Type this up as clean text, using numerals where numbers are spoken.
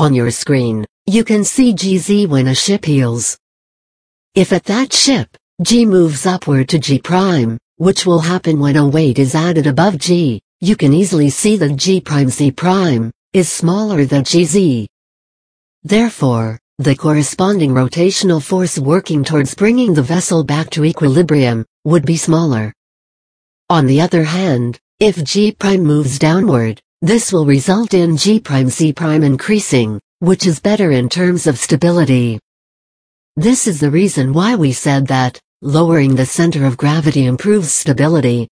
On your screen, you can see GZ when a ship heels. If at that ship, G moves upward to G prime, which will happen when a weight is added above G, you can easily see that G prime Z prime is smaller than GZ. Therefore, the corresponding rotational force working towards bringing the vessel back to equilibrium would be smaller. On the other hand, if G prime moves downward, this will result in G prime Z prime increasing, which is better in terms of stability. This is the reason why we said that lowering the center of gravity improves stability.